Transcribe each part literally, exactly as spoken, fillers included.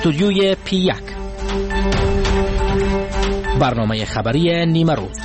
استودیوی پی یک، برنامه خبری نیمه روز.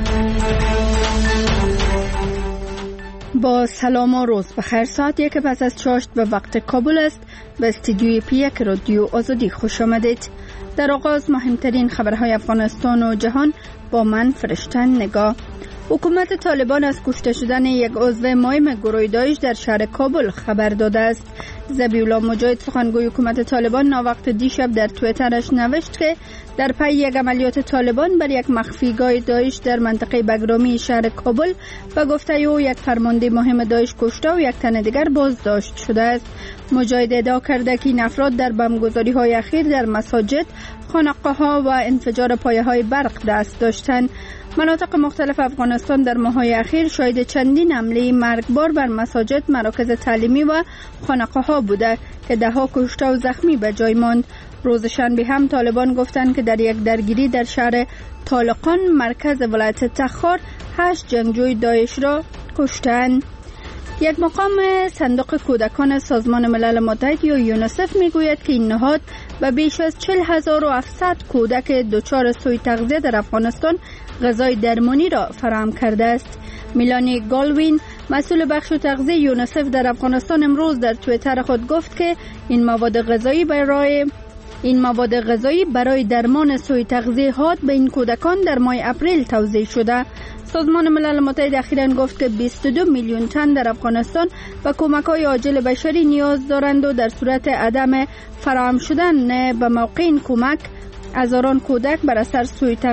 با سلام و روز بخیر. ساعت یک پس از چاشت به وقت کابل است. به استودیوی پی یک رادیو آزادی خوش آمدید. در آغاز مهمترین خبرهای افغانستان و جهان با من فرشته نگاه. حکومت طالبان از کشته شدن یک عضو مهم گروه داعش در شهر کابل خبر داده است. ذبیح الله مجاهد سخنگوی حکومت طالبان ناوقت دیشب در توییترش نوشت که در پی یک عملیات طالبان بر یک مخفیگاه داعش در منطقه بگرامی شهر کابل به گفته او یک فرمانده مهم داعش کشته و یک تن دیگر بازداشت شده است. مجاهد ادعا کرده که این افراد در بمبگذاری های اخیر در مساجد، خانقاه ها و انفجار پایه های برق دست داشتند. مناطق مختلف افغانستان در ماه‌های اخیر شاهد چندین حمله مرگبار بر مساجد، مراکز تعلیمی و خانقاه ها بوده که ده ها کشته و زخمی به جای ماند. روز شنبه هم طالبان گفتند که در یک درگیری در شهر طالقان مرکز ولایت تخار هشت جنگجوی داعش را کشتند. یک مقام صندوق کودکان سازمان ملل متحد یا یونیسف میگوید که این نهاد به بیش از چهل هزار و هفتصد کودک دچار سوء تغذیه در افغانستان غذای درمانی را فراهم کرده است. میلانی گالوین مسئول بخش تغذیه یونیسف در افغانستان امروز در توییتر خود گفت که این مواد غذایی برای این مواد غذایی برای درمان سوء تغذیه هات به این کودکان در ماه اپریل توزیع شده. سازمان ملل متحد اخیراً گفت که بیست و دو میلیون تن در افغانستان به کمک‌های عاجل بشری نیاز دارند و در صورت عدم فراهم شدن به موقع این کمک هزاران کودک بر اثر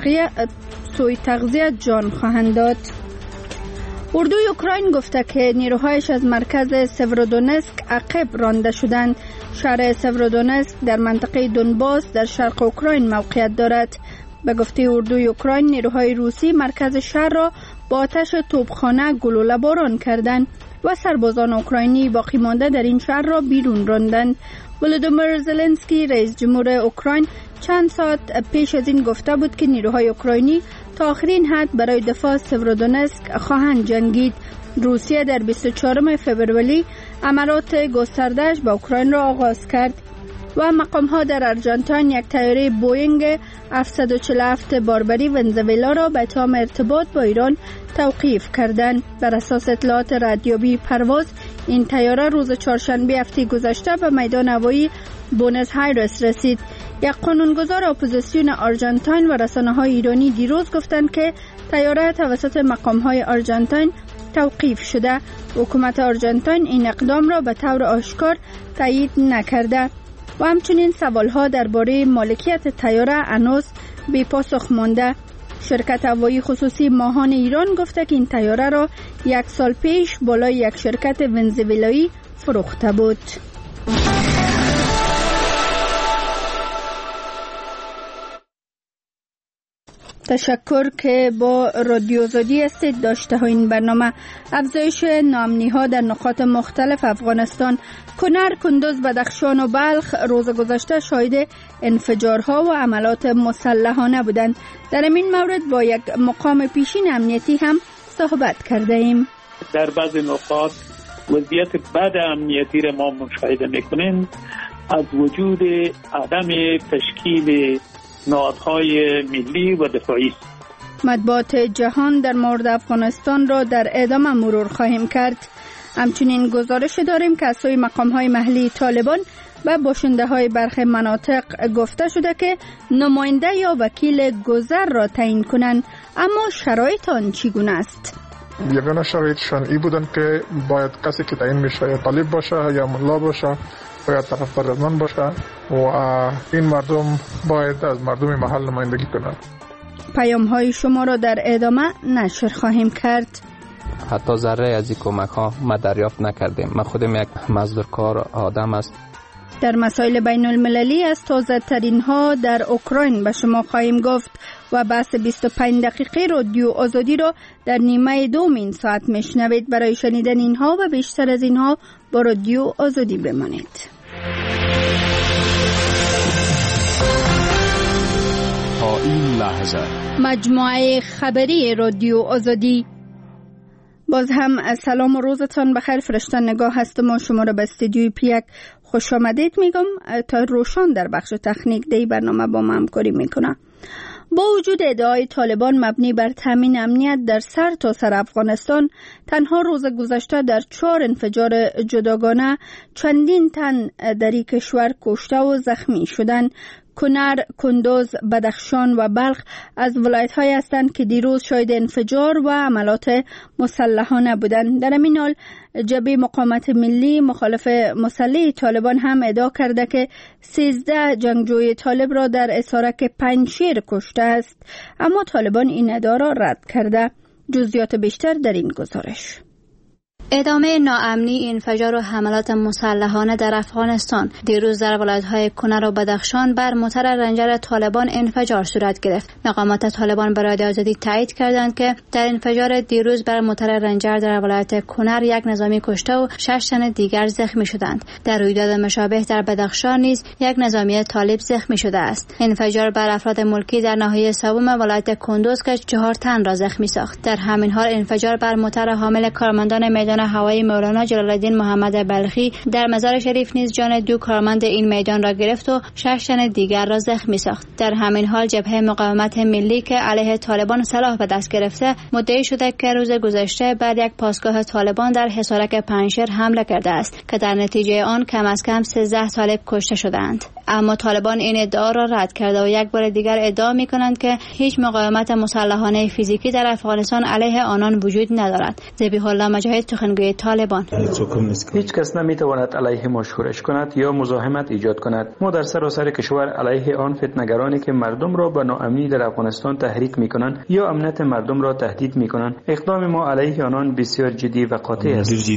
سوء تغذیه جان خواهند داد. اردوی اوکراین گفته که نیروهایش از مرکز سورودونسک عقب رانده شدند. شهر سورودونسک در منطقه دونباس در شرق اوکراین موقعیت دارد. به گفته اردوی اوکراین نیروهای روسی مرکز شهر را با آتش توپخانه گلوله باران کردند و سربازان اوکراینی باقی مانده در این شهر را بیرون راندند. ولودیمیر زلنسکی رئیس جمهور اوکراین چند ساعت پیش از این گفته بود که نیروهای اوکراینی تا آخرین حد برای دفاع از سورودونسک خواهند جنگید. روسیه در بیست و چهارم فوریه عملیات گسترده‌اش به اوکراین را آغاز کرد و مقام‌ها در آرژانتین یک طیاره بوئینگ هفتصد و چهل و هفت باربری ونزوئلا را به اتهام ارتباط با ایران توقیف کردند. بر اساس اطلاعات رادیویی پرواز این طیاره روز چهارشنبه هفته گذشته به میدان هوایی بونس آیرس رسید. یک قانونگذار اپوزیسیون آرژانتین و رسانه‌های ایرانی دیروز گفتند که طیاره توسط مقام‌های آرژانتین توقیف شده. حکومت آرژانتین این اقدام را به طور آشکار تایید نکرده و همچنین سوالها درباره مالکیت طیاره هنوز بی پاسخ مانده. شرکت هوایی خصوصی ماهان ایران گفته که این طیاره را یک سال پیش بالای یک شرکت ونزوئلایی فروخته بود. تشکر که با رادیو آزادی هستید. داشته ها این برنامه افزایش ناامنی ها در نقاط مختلف افغانستان، کنر، کندوز، بدخشان و بلخ روز گذشته شاهد انفجارها و حملات مسلحانه بودند. در این مورد با یک مقام پیشین امنیتی هم صحبت کرده ایم. در بعض نقاط وضعیت بد امنیتی را ما مشاهده میکنیم از وجود عدم تشکیل نهادهای ملی و دفاعی. مطبوعات جهان در مورد افغانستان را در ادامه مرور خواهیم کرد. همچنین گزارش داریم که از سوی مقام‌های محلی طالبان و باشنده‌های برخی مناطق گفته شده که نماینده یا وکیل گذر را تعیین کنند، اما شرایط آن چگونه است؟ یگانه شرایطشان ای بودن که باید کسی که تعیین میشه یا طالب باشه یا ملا باشه باید طرفدار از من باشه و این مردم باید از مردم محل نمایندگی کنند. پیام های شما را در ادامه نشر خواهیم کرد. حتی ذره از این کمک ها ما دریافت نکردیم. من خودم یک مزدورکار آدم است. در مسائل بین المللی از تازه ترین ها در اوکراین به شما خواهیم گفت و بحث بیست و پنج دقیقه رادیو آزادی را در نیمه دوم این ساعت میشنوید. برای شنیدن اینها و بیشتر از اینها با رادیو آزادی بمانید. تا این لحظه مجموعه خبری رادیو آزادی. باز هم سلام و روزتان بخیر. فرشته نگاه هستم و شما را به استودیوی پی یک خوش آمدید میگم تا روشان در بخش تکنیک دی برنامه با ما همکاری میکنه. با وجود ادعای طالبان مبنی بر تامین امنیت در سر تا سر افغانستان، تنها روز گذشته در چهار انفجار جداگانه چندین تن در این کشور کشته و زخمی شدند. کنر، کندوز، بدخشان و بلخ از ولایت‌های هستند که دیروز شاهد انفجار و عملات مسلحانه بودند. در همین حال جبهه مقاومت ملی مخالف مسلح طالبان هم ادعا کرده که سیزده جنگجوی طالب را در اسارک پنجشیر کشته است، اما طالبان این ادعا را رد کرده. جزئیات بیشتر در این گزارش. ادامه ناامنی، انفجار و حملات مسلحانه در افغانستان. دیروز در ولایت‌های کنر و بدخشان بر موتر رنجر طالبان انفجار صورت گرفت. مقامات طالبان به رادیو آزادی تایید کردند که در انفجار دیروز بر موتر رنجر در ولایت کنر یک نظامی کشته و شش تن دیگر زخمی شدند. در رویداد مشابه در بدخشان نیز یک نظامی طالب زخمی شده است. انفجار بر افراد ملکی در ناحیه سوم ولایت کندوز که چهار تن را زخمی ساخت. در همین حال انفجار بر موتر حامل کارمندان میدان هوایی مولانا جلال الدین محمد بلخی در مزار شریف نیز جان دو کارمند این میدان را گرفت و شش تن دیگر را زخمی ساخت. در همین حال جبهه مقاومت ملی که علیه طالبان سلاح به دست گرفته مدعی شده که روز گذشته بعد یک پاسگاه طالبان در حصارک پنجشیر حمله کرده است که در نتیجه آن کم از کم سیزده طالب کشته شدند. اما طالبان این ادعا را رد کرده و یک بار دیگر ادعا می‌کنند که هیچ مقاومت مسلحانه فیزیکی در افغانستان علیه آنان وجود ندارد. ذبیح الله مجاهد، سخنگوی طالبان: هیچ کس نمیتواند علیه ما شورش کند یا مزاحمت ایجاد کند. ما در سراسر کشور علیه آن فتنه‌گرانی که مردم را به ناامنی در افغانستان تحریک می‌کنند یا امنیت مردم را تهدید می‌کنند، اقدام ما علیه آنان بسیار جدی و قاطع است.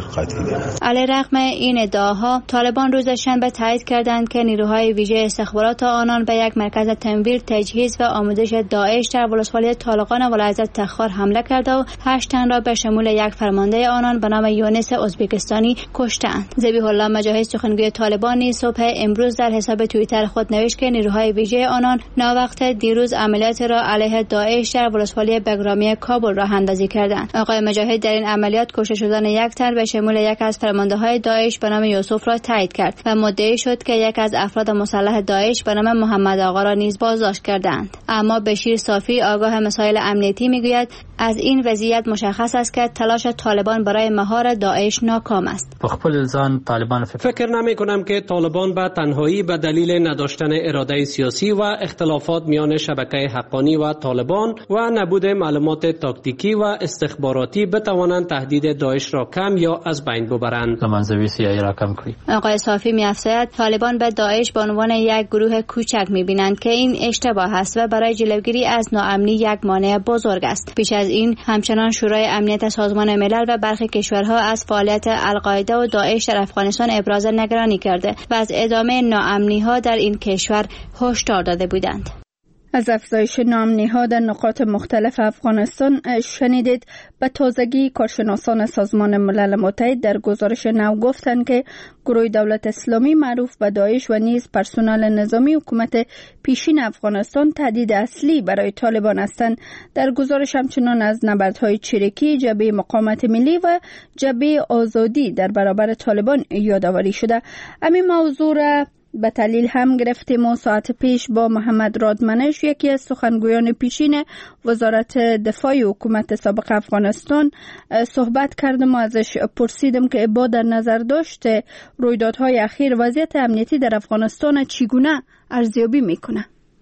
علیرغم این ادعاها، طالبان روز شنبه تایید کردند که نیروهای ویژه استخبارات آنان به یک مرکز تنویر، تجهیز و آموزش داعش در ولسوالی طالقان ولایت تخار حمله کرده و هشت تن را به شمول یک فرمانده آنان به نام یونس ازبکستانی کشتند. ذبیح الله مجاهد، سخنگوی طالبان، نیز صبح امروز در حساب توییتر خود نوشت که نیروهای ویژه آنان ناوقت دیروز عملیات را علیه داعش در ولسوالی بگرامی کابل راه اندازی کردند. آقای مجاهد در این عملیات کشته شدن یک تن به شمول یک از فرمانده‌های داعش به نام یوسف را تایید کرد و مدعی شد که یک از افراد مسلح داعش به نام محمد آقا را نیز بازداشت کردند. اما بشیر صافی، آگاه مسائل امنیتی، میگوید از این وضعیت مشخص است که تلاش طالبان برای مهار داعش ناکام است. بخپل ځان طالبان فکر نمی کنم که طالبان به تنهایی به دلیل نداشتن اراده سیاسی و اختلافات میان شبکه حقانی و طالبان و نبود معلومات تاکتیکی و استخباراتی بتوانند تهدید داعش را کم یا از بین ببرند. منزوی سیاسی را کم کنید. آقای صافی می‌افزاید طالبان به داعش به عنوان یک گروه کوچک می‌بینند که این اشتباه است و برای جلوگیری از ناامنی یک مانع بزرگ است. پیش از این همچنان شورای امنیت سازمان ملل و برخی کشورها از فعالیت القاعده و داعش در افغانستان ابراز نگرانی کرده و از ادامه ناامنی‌ها در این کشور هشدار داده بودند. از افزایش ناامنی‌ها در نقاط مختلف افغانستان شنیدید. به تازگی کارشناسان سازمان ملل متحد در گزارش نو گفتند که گروه دولت اسلامی معروف به داعش و نیز پرسنل نظامی حکومت پیشین افغانستان تهدید اصلی برای طالبان هستند. در گزارش همچنان از نبردهای چریکی، جبهه مقاومت ملی و جبهه آزادی در برابر طالبان یادآوری شده. همین موضوع را به دلیل هم گرفتیم و ساعت پیش با محمد رادمنش، یکی از سخنگویان پیشین وزارت دفاع حکومت سابق افغانستان، صحبت کردم و ازش پرسیدم که با در نظر داشته رویدادهای اخیر وضعیت امنیتی در افغانستان چگونه ارزیابی میکنه.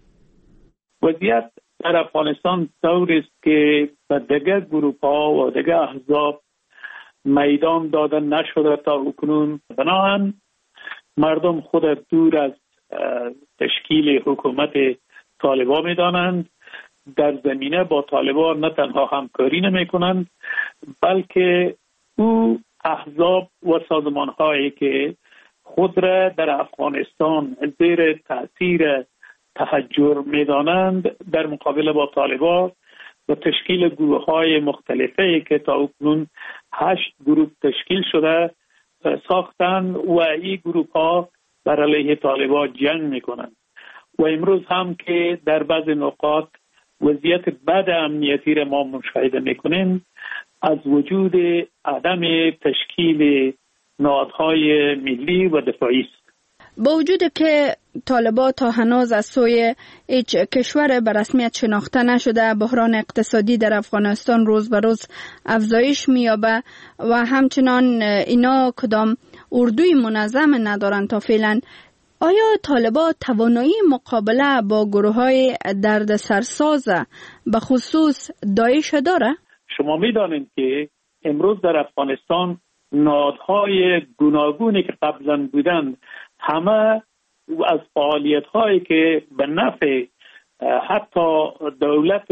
وضعیت در افغانستان طوری است که به دیگر گروه‌ها و دیگر احزاب میدان داده نشده تا اکنون. بنابراین مردم خود دور از تشکیل حکومت طالبان می‌دانند. در زمینه با طالبان نه تنها همکاری نمی‌کنند، بلکه او احزاب و سازمان‌هایی که خود را در افغانستان زیر تأثیر تحجر می‌دانند در مقابل با طالبان و تشکیل گروه‌های مختلفی که تا اکنون هشت گروه تشکیل شده ساختن و این گروه ها بر علیه طالبان جنگ میکنند و امروز هم که در بعض نقاط وضعیت بد امنیتی را ما مشاهده میکنیم، از وجود عدم تشکیل نهادهای ملی و دفاعی است. با وجود که طالبان تا هنوز از سوی هیچ کشور به رسمیت شناخته نشده، بحران اقتصادی در افغانستان روز به روز افزایش می‌یابد و همچنان اینا کدام اردوی منظم ندارند تا فعلا. آیا طالبان توانایی مقابله با گروه‌های دردسرساز به خصوص داعش داره؟ شما می‌دانید که امروز در افغانستان نهادهای گوناگونی که قبلا بودند همه از فعالیت‌هایی که به نفع حتی دولت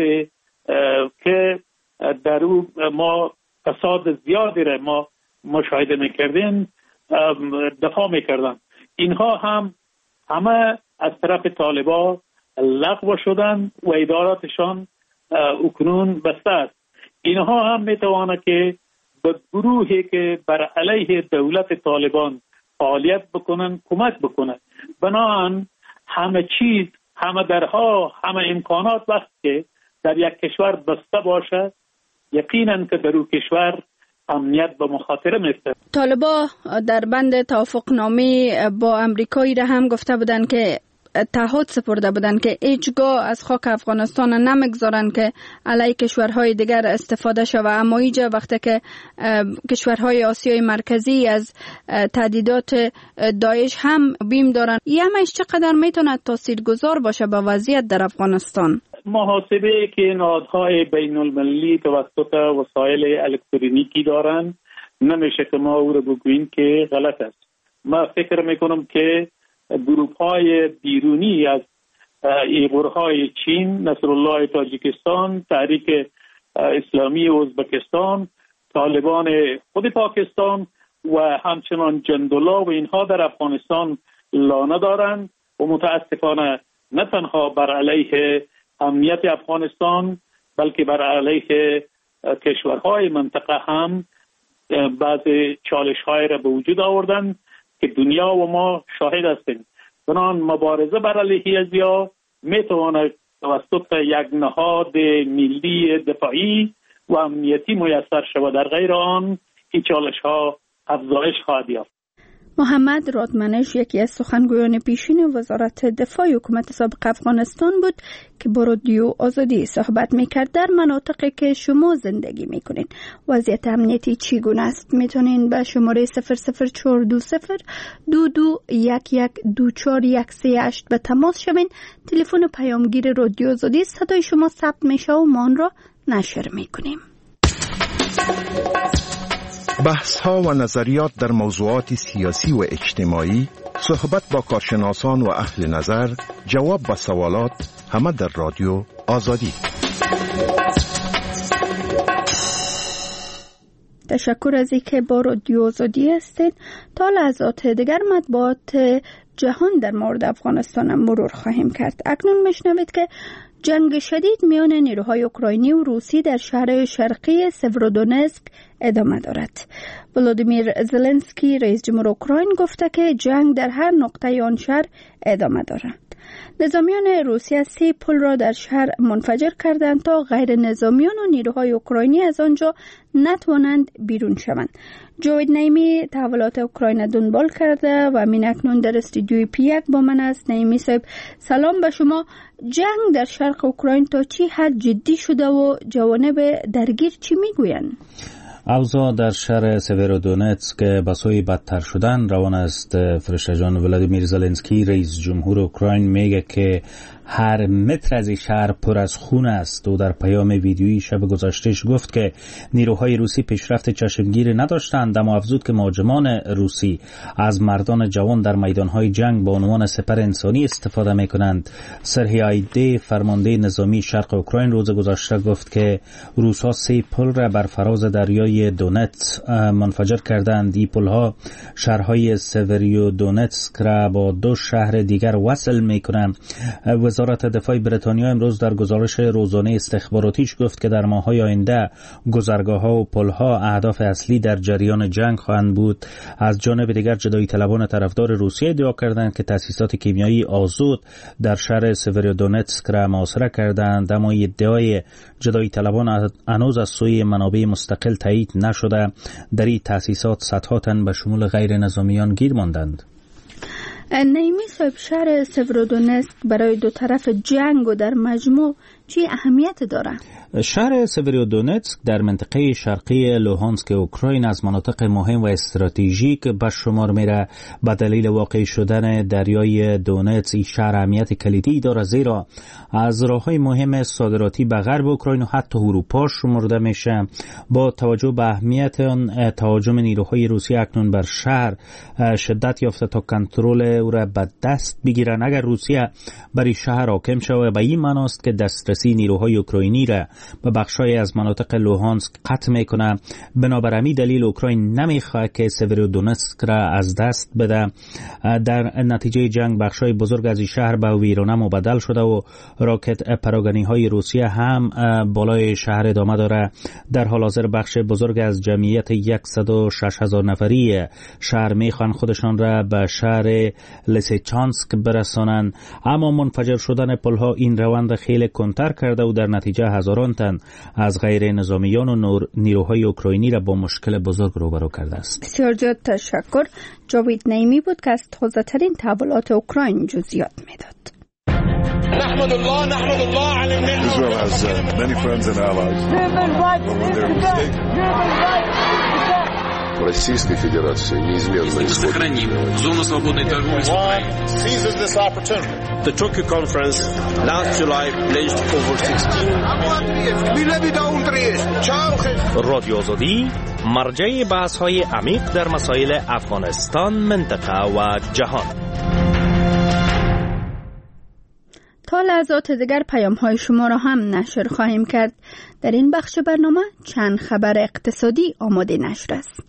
که در او ما فساد زیادی را ما مشاهده می‌کردیم دفاع می‌کردند. اینها هم همه از طرف طالبان لغو شدند و اداراتشان اکنون بسته است. اینها هم می‌تواند که به گروهی که بر علیه دولت طالبان فعالیت بکنن کمک بکنن. بنابراین همه چیز، همه درها، همه امکانات وقت که در یک کشور بسته باشد، یقینا که در اون کشور امنیت به مخاطره میفته. طالبان در بند توافقنامه با امریکایی را هم گفته بودند که تعهد سپرده بودند که هیچگاه از خاک افغانستان نمیگذارن که علیه کشورهای دیگر استفاده شود، اما اینجا وقتی که کشورهای آسیای مرکزی از تهدیدات داعش هم بیم دارن، این همش چقدر میتونه تاثیرگذار باشه به وضعیت در افغانستان؟ محاسبه که نهادهای بین المللی توسط وسایل الکترونیکی دارن نمیشه که ما او رو بگوییم که غلط است. ما فکر میکنم که گروه های بیرونی از ایغورهای چین، نصرالله تاجیکستان، تحریک اسلامی ازبکستان، طالبان خود پاکستان و همچنان جندولا و اینها در افغانستان لانه دارند و متاسفانه نه تنها بر علیه امنیت افغانستان بلکه بر علیه کشورهای منطقه هم بعض چالش‌های را به وجود آوردند که دنیا و ما شاهد هستیم. بنابراین مبارزه بر علیه ازیا میتواند توسط یک نهاد ملی دفاعی و امنیتی میسر شود، در غیر آن این چالش‌ها افزایش خواهد یافت. محمد رادمنش یکی از سخنگویان پیشین وزارت دفاع حکومت سابق افغانستان بود که با رادیو آزادی صحبت میکرد. در مناطقی که شما زندگی میکنین وضعیت امنیتی چگونه است؟ میتونین به شماره صفر صفر چهار دو صفر دو دو یک یک دو چهار یک سه هشت به تماس شوین. تلفن پیامگیر رادیو آزادی، صدای شما ثبت میشه و ما آن را نشر میکنیم. بحث ها و نظریات در موضوعات سیاسی و اجتماعی، صحبت با کارشناسان و اهل نظر، جواب به سوالات، همه در رادیو آزادی. تشکر از اینکه با رادیو آزادی هستید. تا لحظات دیگر مطبوعات جهان در مورد افغانستان مرور خواهیم کرد. اکنون میشنوید که جنگ شدید میان نیروهای اوکراینی و روسی در شهر شرقی سورودونتسک ادامه دارد. ولودیمیر زلنسکی رئیس جمهور اوکراین گفته که جنگ در هر نقطه آن شهر ادامه دارد. نظامیان روسیه سه پل را در شهر منفجر کردند تا غیر نظامیان و نیروهای اوکراینی از آنجا نتوانند بیرون شوند. جوید نیمی تحولات اوکراین دنبال کرده و من اکنون در استودیوی پی یک با من است. نیمی صاحب سلام به شما. جنگ در شرق اوکراین تا چی حد جدی شده و جوانب درگیر چی میگویند؟ اوضاع در شهر سورودونتسک به سوی بدتر شدن روان است. فرشته جان، ولادیمیر زلنسکی رئیس جمهور اوکراین میگه که هر متر از این شهر پر از خون است. او در پیام ویدیویی شب گذشتهش گفت که نیروهای روسی پیشرفت چشمگیری نداشتند، اما افزود که مهاجمان روسی از مردان جوان در میدانهای جنگ به عنوان سپر انسانی استفاده میکنند. سرهی آیده فرمانده نظامی شرق اوکراین روز گذشته گفت که روس‌ها سه پل را بر فراز دریای دونتس منفجر کردند. این پل‌ها شهرهای سوریودونتسک را با دو شهر دیگر وصل میکنند. وزارت وزارت دفاع بریتانیا امروز در گزارش روزانه استخباراتیش گفت که در ماه‌های آینده گذرگاه‌ها و پل‌ها اهداف اصلی در جریان جنگ خواهند بود. از جانب دیگر جدایی طلبان طرفدار روسیه ادعا کردند که تأسیسات کیمیایی آزود در شهر سوورودونتسک را محاصره کردند، اما ادعای جدایی طلبان هنوز از سوی منابع مستقل تایید نشده. در این تأسیسات صدها تن به شمول غیر نظامیان گیر ماندند. نیمی صاحب، شهر سوورودونتسک برای دو طرف جنگ و در مجموع چی اهمیت داره؟ شهر سوورودونتسک در منطقه شرقی لوهانسک اوکراین از مناطق مهم و استراتژیک به شمار میره. به دلیل واقع شدن دریای دونتس این شهر اهمیت کلیدی داره، زیرا از راههای مهم صادراتی به غرب اوکراین و حتی اروپا شمرده میشه. با توجه به اهمیت آن، تهاجم نیروهای روسیه اکنون بر شهر شدت یافته تا کنترل او را به دست بگیرن. اگر روسیه بر شهر حاکم شود، به این معناست که دسترسی نیروهای اوکراینی را به بخشای از مناطق لوهانسک قطع میکنه. بنابر همین دلیل اوکراین نمیخواد که سوورودونتسک را از دست بده. در نتیجه جنگ بخشای بزرگ از این شهر به ویرانه مبدل شده و راکت پراگنی های روسیه هم بالای شهر ادامه داره. در حال حاضر بخش بزرگ از جمعیت صد و شش هزار نفری شهر میخوان خودشان را به شهر لسیچانسک برسانند، اما منفجر شدن پلها این روند خیلی کنتر کرده و در نتیجه هزاران تن از غیر نظامیان و نیروهای اوکراینی را با مشکل بزرگ روبرو کرده است. بسیار زیاد تشکر. جاوید نیمی بود که از تازه‌ترین تحولات اوکراین جزئیات میداد. نحمد الله نحمد الله علی النعمة. Israel has uh, many friends and allies. Российской Федерации неизменно сохраним зону свободной торговли с Украиной. Seizes this opportunity. The Tokyo conference last July pledged over sixteen رادیو آزادی مرجع بحث‌های عمیق در مسائل افغانستان، منطقه و جهان. تا لحظات دیگر پیام‌های شما را هم نشر خواهیم کرد. در این بخش برنامه چند خبر اقتصادی آماده نشر است.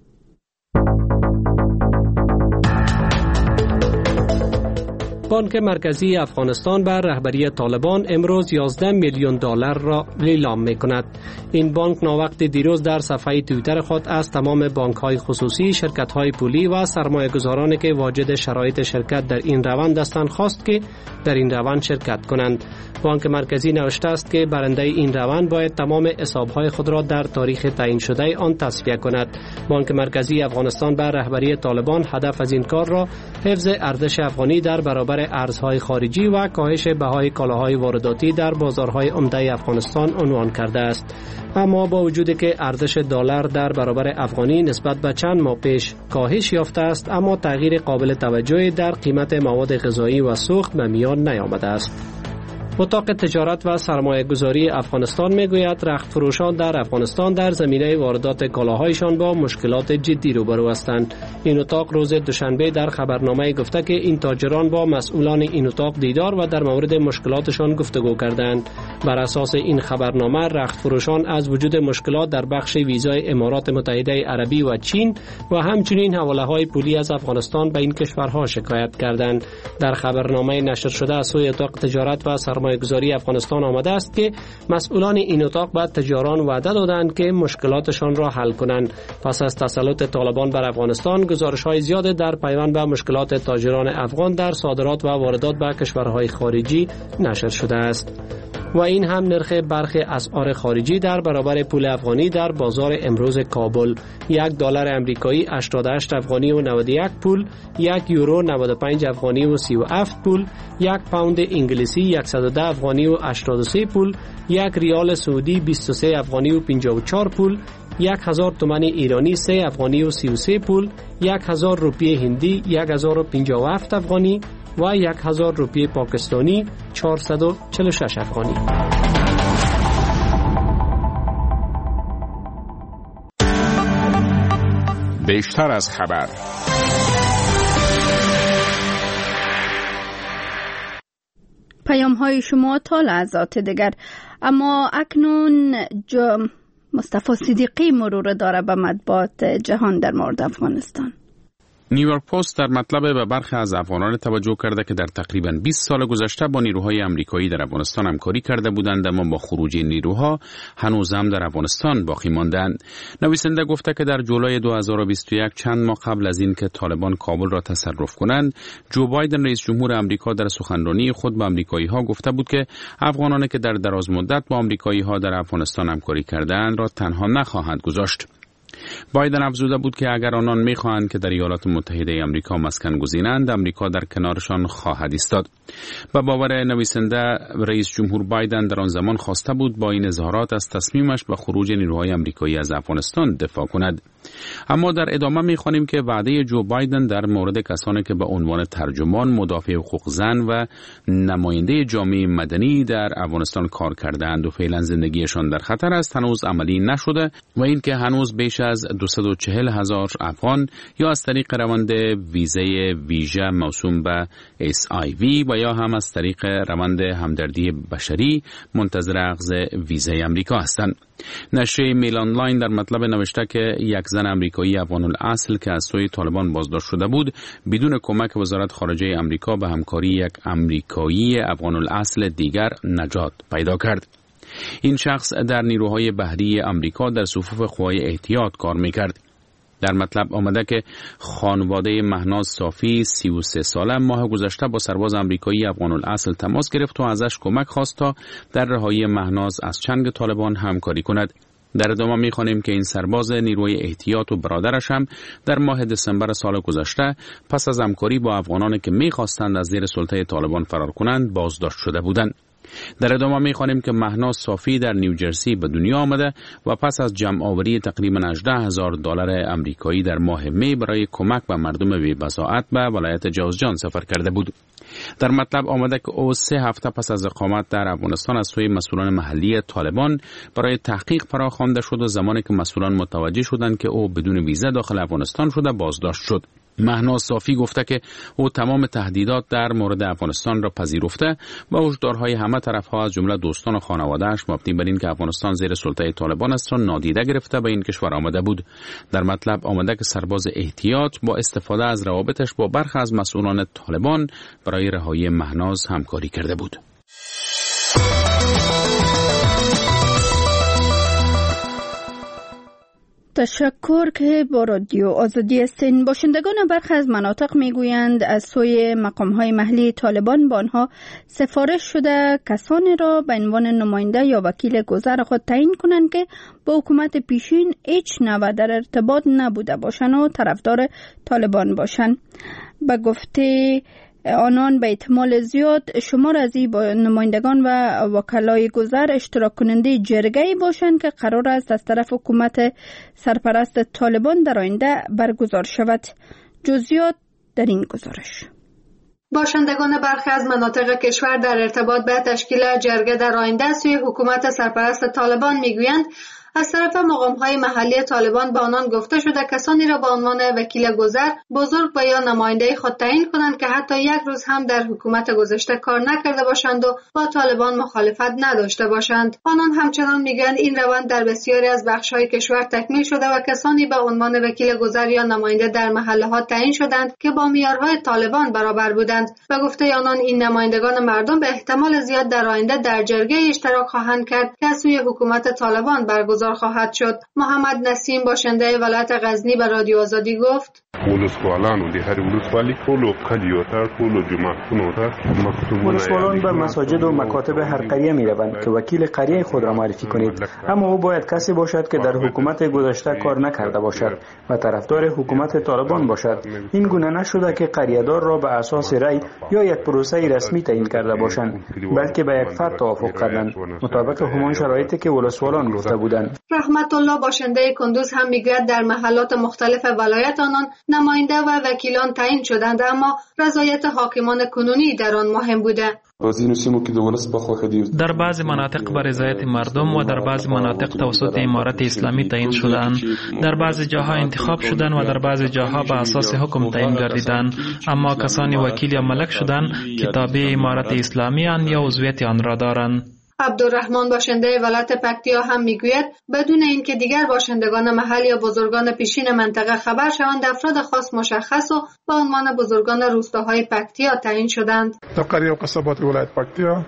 بانک مرکزی افغانستان بر رهبری طالبان امروز یازده میلیون دلار را لیلام می‌کند. این بانک ناوقت دیروز در صفحه توییتر خود از تمام بانک‌های خصوصی، شرکت‌های پولی و سرمایه‌گذارانی که واجد شرایط شرکت در این روند هستند خواست که در این روند شرکت کنند. بانک مرکزی نوشته است که برنده این روند باید تمام حساب‌های خود را در تاریخ تعیین شده آن تصفیه کند. بانک مرکزی افغانستان بر رهبری طالبان هدف از این کار را حفظ ارزش افغانی در برابر ارزهای خارجی و کاهش بهای کالاهای وارداتی در بازارهای عمده افغانستان عنوان کرده است. اما با وجودی که ارزش دلار در برابر افغانی نسبت به چند ماه پیش کاهش یافته است، اما تغییر قابل توجهی در قیمت مواد غذایی و سوخت به میان نیامده است. اتاق تجارت و سرمایه گذاری افغانستان میگوید رخت فروشان در افغانستان در زمینه واردات کالاهایشان با مشکلات جدی روبرو هستند. این اتاق روز دوشنبه در خبرنامه گفته که این تاجران با مسئولان این اتاق دیدار و در مورد مشکلاتشان گفتگو کردند. بر اساس این خبرنامه رخت فروشان از وجود مشکلات در بخش ویزای امارات متحده عربی و چین و همچنین حواله‌های پولی از افغانستان به این کشورها شکایت کردند. در خبرنامه نشر شده از سوی اتاق تجارت و سرمایه گذاری افغانستان آمده است که مسئولان این اتاق به تجاران وعده دادند که مشکلاتشان را حل کنند. پس از تسلط طالبان بر افغانستان، گزارش‌های زیاد در پیوند به مشکلات تاجران افغان در صادرات و واردات به کشورهای خارجی نشر شده است. و این هم نرخ برخی اسعار خارجی در برابر پول افغانی در بازار امروز کابل: یک دلار امریکایی هشتاد و هشت افغانی و نود و یک پول، یک یورو نود و پنج افغانی و سی و هفت پول، یک پوند انگلیسی صد و ده افغانی و هشتاد و سه پول، یک ریال سعودی بیست و سه افغانی و پنجاه و چهار پول، یک هزار تومان ایرانی سه افغانی و سی و سه پول، یک هزار روپیه هندی یک هزار و پنجاه و هفت افغانی و یک هزار روپیه پاکستانی چهارصد و چهل و شش افغانی. بیشتر از خبر. پیام های شما تا لحظات دیگر. اما اکنون مصطفی صدیقی مرور داره به مطبوعات جهان در مورد افغانستان. نیویورک پست در مطلب به برخی از افغانان توجه کرده که در تقریباً بیست سال گذشته با نیروهای آمریکایی در افغانستان همکاری کرده بودند، اما با خروج نیروها هنوز هم در افغانستان باقی ماندند. نویسنده گفته که در جولای دو هزار و بیست و یک، چند ماه قبل از اینکه طالبان کابل را تصرف کنند، جو بایدن رئیس جمهور آمریکا در سخنرانی خود به آمریکایی‌ها گفته بود که افغانانی که در دراز مدت با آمریکایی‌ها در افغانستان همکاری کردند را تنها نخواهند گذاشت. بایدن افزوده بود که اگر آنان می‌خواهند که در ایالات متحده آمریکا مسکن گزینند، آمریکا در کنارشان خواهد ایستاد. به باور نویسنده، رئیس جمهور بایدن در آن زمان خواسته بود با این اظهارات از تصمیمش به خروج نیروهای آمریکایی از افغانستان دفاع کند. اما در ادامه می‌خوانیم که وعده جو بایدن در مورد کسانی که به عنوان ترجمان، مدافع حقوق زن و نماینده جامعه مدنی در افغانستان کار کردند و فعلا زندگیشان در خطر است هنوز عملی نشده و اینکه هنوز بیش از دویست و چهل هزار افغان یا از طریق روند ویزه ویژه موسوم به اس آی وی و یا هم از طریق روند همدردی بشری منتظر اخذ ویزه آمریکا هستند. نشریه میل آنلاین در مطلب نوشته که یک زن آمریکایی افغان الاصل که از سوی طالبان بازداشت شده بود، بدون کمک وزارت خارجه آمریکا به همکاری یک آمریکایی افغان الاصل دیگر نجات پیدا کرد. این شخص در نیروهای بحری آمریکا در صفوف قوای احتیاط کار میکرد. در مطلب آمده که خانواده مهناز صافی سی و سه ساله ماه گذشته با سرباز آمریکایی افغان الاصل تماس گرفت و ازش کمک خواست تا در رهایی مهناز از چنگ طالبان همکاری کند. در ادامه می‌خوانیم که این سرباز نیروی احتیاط و برادرش هم در ماه دسامبر سال گذشته پس از همکاری با افغانانی که می‌خواستند از زیر سلطه طالبان فرار کنند بازداشت شده بودند. در ادامه می‌خوانیم که مهناز صافی در نیوجرسی به دنیا آمده و پس از جمع آوری تقریباً هجده هزار دلار آمریکایی در ماه می برای کمک به مردم بی‌بضاعت به ولایت جوزجان سفر کرده بود. در مطلب آمده که او سه هفته پس از اقامت در افغانستان از سوی مسئولان محلی طالبان برای تحقیق فراخوانده شد و زمانی که مسئولان متوجه شدند که او بدون ویزا داخل افغانستان شده بازداشت شد. مهناز صافی گفته که او تمام تهدیدات در مورد افغانستان را پذیرفته و هشدارهای همه طرفها از جمله دوستان و خانواده‌اش مبنی بر اینکه افغانستان زیر سلطه طالبان است را نادیده گرفته به این کشور آمده بود. در مطلب آمده که سرباز احتیاط با استفاده از روابطش با برخی از مسئولان طالبان برای رهایی مهناز همکاری کرده بود. تشکر که با رادیو آزادی هستین. باشندگان برخی از مناطق میگویند از سوی مقام‌های محلی طالبان با آنها سفارش شده کسانی را به عنوان نماینده یا وکیل گذر خود تعیین کنند که با حکومت پیشین هیچ نوع در ارتباط نبوده باشند و طرفدار طالبان باشند. به گفته آنان به احتمال زیاد شمار از این نمایندگان و وکلای گذر اشتراک کننده جرگه‌ای باشند که قرار است از طرف حکومت سرپرست طالبان در آینده برگزار شود. جزئیات در این گزارش. باشندگان برخی از مناطق کشور در ارتباط به تشکیل جرگه در آینده سوی حکومت سرپرست طالبان میگویند از طرف مقام‌های محلی طالبان به آنان گفته شده کسانی را به عنوان وکیل گذر، بزرگ و یا نماینده خود تعیین کنند که حتی یک روز هم در حکومت گذشته کار نکرده باشند و با طالبان مخالفت نداشته باشند. آنان همچنان میگویند این روند در بسیاری از بخش‌های کشور تکمیل شده و کسانی به عنوان وکیل گذر یا نماینده در محله‌ها تعیین شدند که با معیارهای طالبان برابر بودند. به گفته آنان این نمایندگان مردم به احتمال زیاد در آینده در جرگه اشتراک خواهند کرد که از سوی حکومت طالبان برگزار خواهد شد. محمد نسیم باشنده ولایت غزنی به رادیو آزادی گفت: ولسوالان به مساجد و مکاتب هر قریه می روند که وکیل قریه خود را معرفی کنید، اما او باید کسی باشد که در حکومت گذشته کار نکرده باشد و طرفدار حکومت طالبان باشد. این گونه نشده که قریه‌دار را به اساس رأی یا یک پروسه رسمی تعیین کرده باشند، بلکه به یک فرد توافق کردند مطابق همان شرایطی که ولسوالان گفته بودند. رحمت الله باشنده کندوز هم میگوید در محلات مختلف ولایت آنان نماینده و وکیلان تعیین شدند، اما رضایت حاکمان کنونی در آن مهم بوده. در بعضی مناطق به رضایت مردم و در بعضی مناطق توسط امارت اسلامی تعیین شدند. در بعضی جاها انتخاب شدند و در بعضی جاها به اساس حکم تعیین گردیدند، اما کسانی وکیل یا ملک شدند که تابع امارت اسلامی اند یا عضویت آن را دارند. عبدالرحمن باشنده ولایت پکتیا هم میگوید بدون اینکه دیگر باشندگان محل یا بزرگان پیشین منطقه خبر شوند، افراد خاص مشخص و با عنوان بزرگان روستاهای پکتیا تعیین شدند. در قریه و قصبات ولایت پکتیا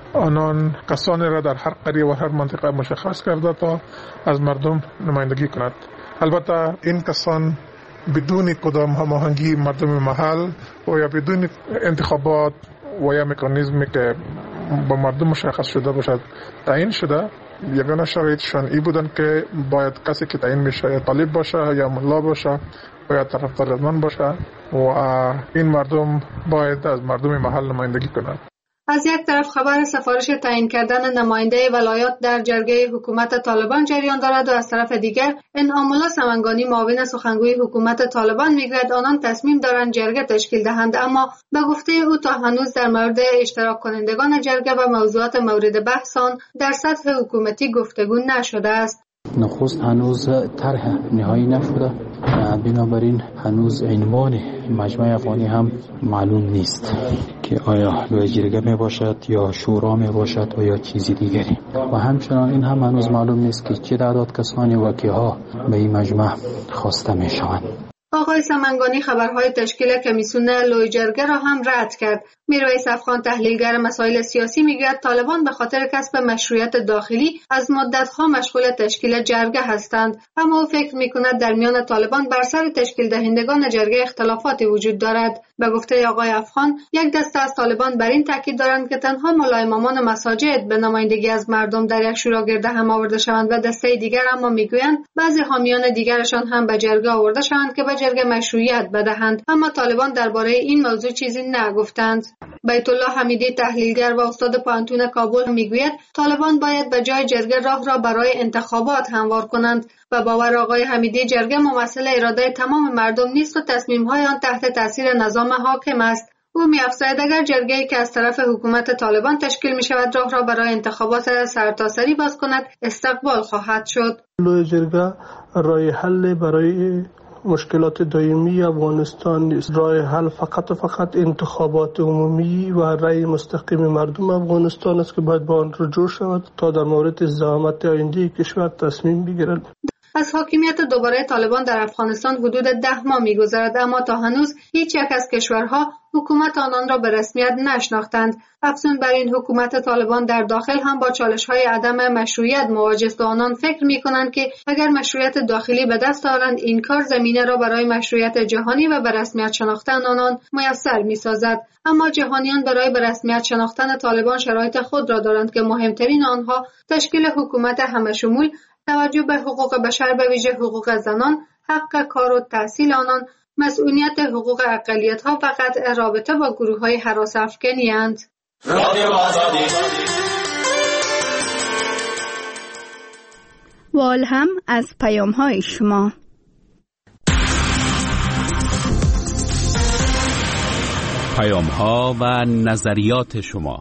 آنان کسانی را در هر قریه و هر منطقه مشخص کرده تا از مردم نمایندگی کند. البته این کسان بدون کدام هماهنگی مردم محل و یا بدون انتخابات و یا مکانیزمی که با مردم مشخص شده باشد تعیین شده. یگانه شرایطشان ای بودن که باید کسی که تعیین میشه یا طالب باشه یا ملا باشه و یا طرفدار رضوان باشه و این مردم باید از مردم محل نمایندگی کنند. از یک طرف خبر سفارش تعیین کردن نماینده ولایات در جرگه حکومت طالبان جریان دارد و از طرف دیگر انعام الله سمنگانی معاون سخنگوی حکومت طالبان میگوید آنان تصمیم دارند جرگه تشکیل دهند، اما به گفته او تا هنوز در مورد اشتراک کنندگان جرگه و موضوعات مورد بحث آن در سطح حکومتی گفتگو نشده است. نخست هنوز طرح نهایی نشده، بنابراین هنوز عنوان مجمع افغانی هم معلوم نیست که آیا لوی جرگه می باشد یا شورا می باشد و یا چیزی دیگری، و همچنان این هم هنوز معلوم نیست که چه تعداد کسانی و کیها به این مجمع خواسته می شوند. آقای سمنگانی خبرهای تشکیل کمیسیون لوی جرگه را هم رد کرد. میرویس افغان تحلیلگر مسائل سیاسی میگوید طالبان به خاطر کسب مشروعیت داخلی از مدتها مشغول تشکیل جرگه هستند، اما او فکر میکند در میان طالبان بر سر تشکیل دهندگان جرگه اختلافاتی وجود دارد. به گفته آقای افغان یک دسته از طالبان بر این تاکید دارند که تنها ملا امامان مساجد به نمایندگی از مردم در یک شورا گرد هم آورده شوند و دسته دیگر اما میگویند بعضی حامیان دیگرشان هم به جرگه آورده شوند که به جرگه مشروعیت بدهند، اما طالبان درباره این موضوع چیزی نگفتند. بیت الله حمیدی تحلیلگر و استاد پانتون کابل میگوید طالبان باید به جای جرگه راه را برای انتخابات هموار کنند و باور آقای حمیدی جرگه ممثل اراده تمام مردم نیست و تصمیم‌های آن تحت تاثیر نظام حاکم است. او می‌افزاید اگر جرگه‌ای که از طرف حکومت طالبان تشکیل می‌شود راه را برای انتخابات سرتاسری باز کند استقبال خواهد شد. لوی جرگه راه حل برای مشکلات دائمی افغانستان نیست. راه حل فقط و فقط انتخابات عمومی و رأی مستقیم مردم افغانستان است که باید با آن رجوع شود تا در مورد زعامت آینده کشور تصمیم بگیرد. از حاکمیت دوباره طالبان در افغانستان حدود ده ماه می‌گذرد، اما تا هنوز هیچ یک از کشورها حکومت آنان را به رسمیت نشناختند. افزون بر این حکومت طالبان در داخل هم با چالش‌های عدم مشروعیت مواجه است و آنان فکر می‌کنند که اگر مشروعیت داخلی به دست آورند این کار زمینه را برای مشروعیت جهانی و به رسمیت شناختن آنان میسر می‌سازد. اما جهانیان برای به رسمیت شناختن طالبان شرایط خود را دارند که مهمترین آنها تشکیل حکومت همه‌شمول، توجه به حقوق بشر به ویژه حقوق زنان، حق کار و تحصیل آنان، مسئولیت حقوق اقلیت‌ها و قطع رابطه با گروه‌های هراس افکنی اند. رادیو آزادی وال هم از پیام‌های شما. پیام‌ها و نظریات شما.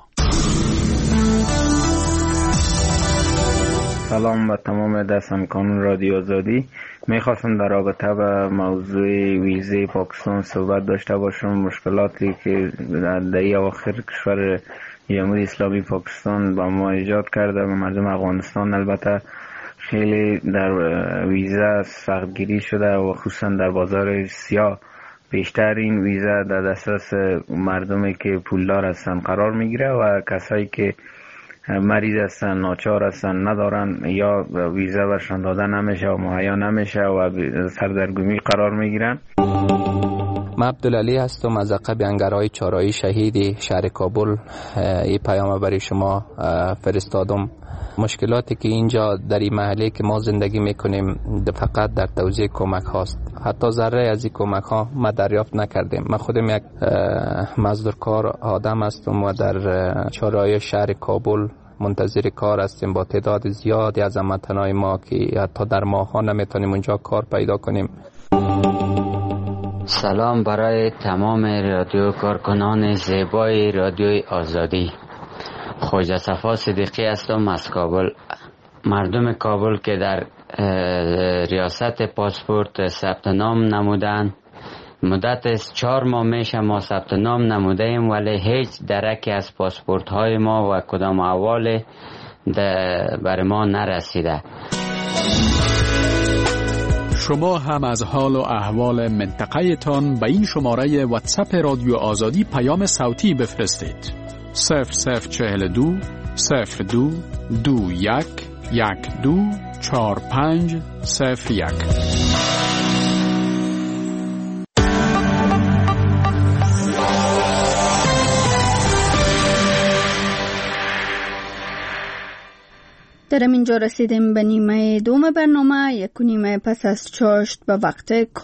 سلام به تمام دستمکانان رادیو آزادی. میخواستم در رابطه به موضوع ویزه پاکستان صحبت داشته باشم. مشکلاتی که در این اواخر کشور جمهوری اسلامی پاکستان با ما ایجاد کرده و مردم افغانستان البته خیلی در ویزه سختگیری شده و خصوصا در بازار سیاه بیشتر این ویزه در دسترس مردمی که پولدار هستن قرار میگیره و کسایی که مریض هستن، ناچار هستن، ندارن یا ویزا برشان داده نمیشه و مهیا نمیشه و سردرگمی قرار میگیرن. من عبدالعلی هستم از عقب انگرهای چهارراه شهید شهر کابل. این پیام برای شما فرستادم. مشکلاتی که اینجا در این محله که ما زندگی میکنیم فقط در توزیع کمک هاست. حتی ذره از این کمک ها ما دریافت نکردیم. من خودم یک مزدورکار آدم هستم و در چهارراه شهر کابل منتظر کار هستیم با تعداد زیادی از هموطنان ما که حتی در ماه ها نمیتونیم اونجا کار پیدا کنیم. سلام برای تمام رادیو کارکنان زیبای رادیوی آزادی. خواجه صفا صدیقی هستم از کابل. مردم کابل که در ریاست پاسپورت ثبت نام نمودن مدت از چهار ماه میشه ما ثبت نام نموده ایم، ولی هیچ درکی از پاسپورت های ما و کدام احوال بر ما نرسیده. شما هم از حال و احوال منطقه تان به این شماره واتساپ رادیو آزادی پیام صوتی بفرستید. صفر صفر چهل دو صفر دو دو یک یک دو چهار پنج صفر یک. در اینجا رسیدیم به نیمه دوم برنامه، یک نیمه پس از چاشت به وقت